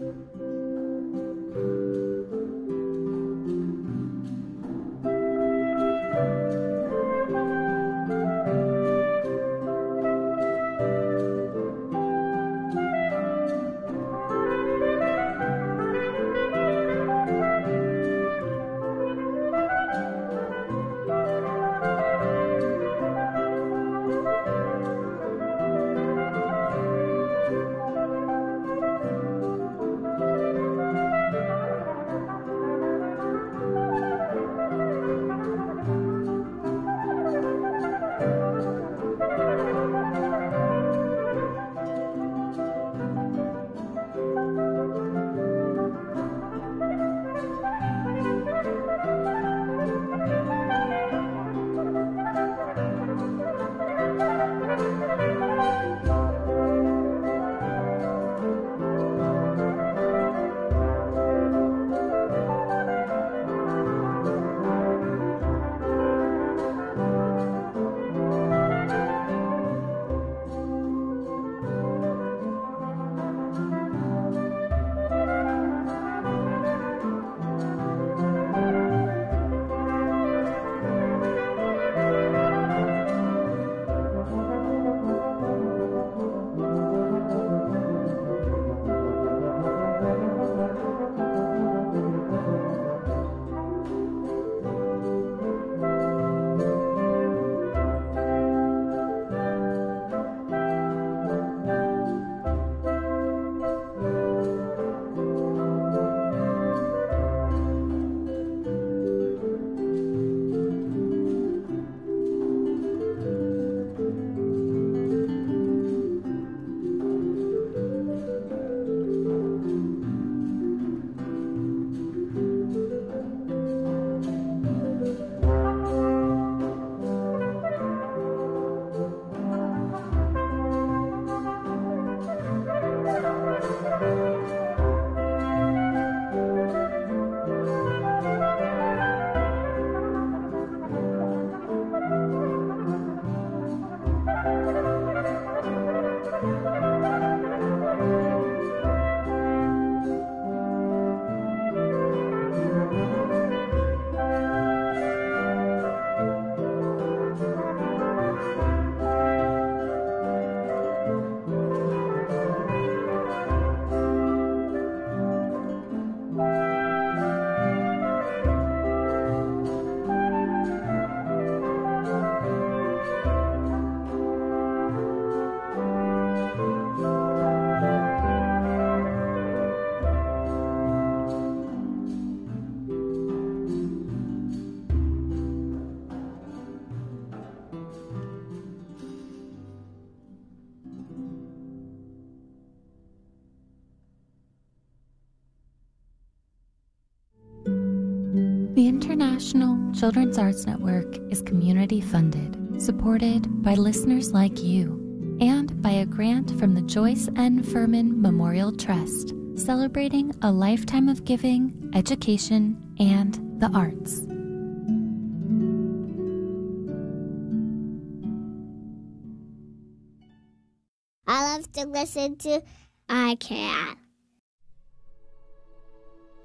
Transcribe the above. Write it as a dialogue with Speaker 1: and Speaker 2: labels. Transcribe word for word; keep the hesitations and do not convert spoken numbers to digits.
Speaker 1: The International Children's Arts Network is community funded, supported by listeners like you, and by a grant from the Joyce N. Furman Memorial Trust, celebrating a lifetime of giving, education, and the arts.
Speaker 2: I love to listen to I Can.